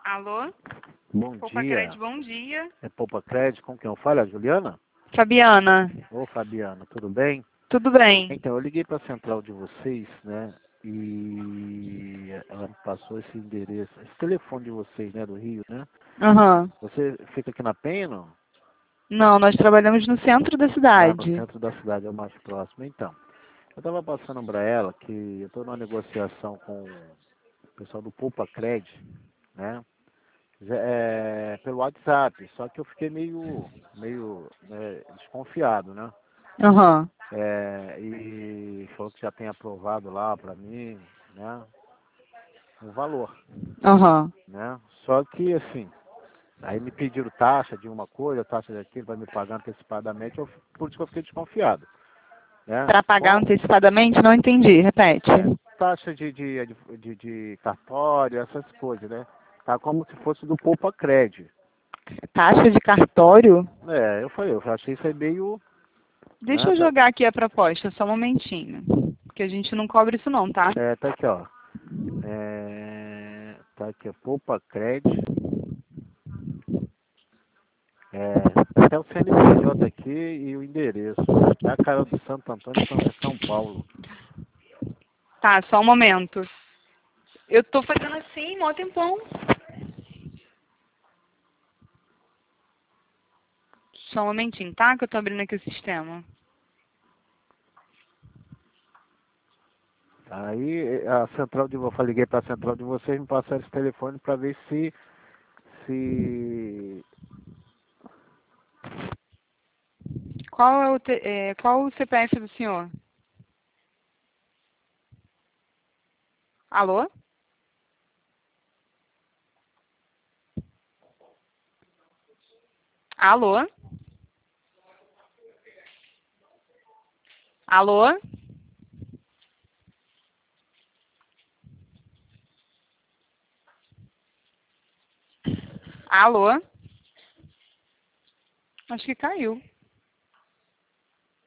Alô? Bom Poupa dia. Crédito, bom dia. É Poupa Crédito, com quem eu falo? É a Juliana? Fabiana, Ô, Fabiana, tudo bem? tudo bem? Então, eu liguei para a central de vocês, né? E ela me passou esse endereço, esse telefone de vocês, né, do Rio, né? Aham. Você fica aqui na Penha, não? Não, nós trabalhamos no centro da Ah, no cidade. centro da cidade, é o mais próximo. Então, eu estava passando para ela que eu estou numa negociação com o pessoal do Poupa Crédito, né? Pelo WhatsApp, só que eu fiquei meio desconfiado, né? Aham. E falou que já tem aprovado lá para mim, né? O valor, Aham. né? Só que assim, aí me pediram taxa de uma coisa, taxa daquilo, vai me pagar antecipadamente, por isso que eu fiquei desconfiado, né? Para pagar antecipadamente, não entendi. Repete. Taxa de cartório, essas coisas, né? Tá como se fosse do Poupa Crédito. Taxa de cartório? Eu achei isso aí meio, Deixa né? eu jogar aqui a proposta, só um momentinho. Porque a gente não cobra isso não, tá? Tá aqui, ó. Tá aqui, ó, Poupa Crédito. Até o CNPJ aqui e o endereço. É a cara do Santo Antônio, São Paulo. Tá, só um momento. Eu tô fazendo assim, mó tempão. Só um momentinho, tá? Que eu tô abrindo aqui o sistema. Aí a central de eu liguei para a central de vocês, me passaram esse telefone para ver se Qual o CPF do senhor? Alô? Alô? Alô? Alô? Acho que caiu.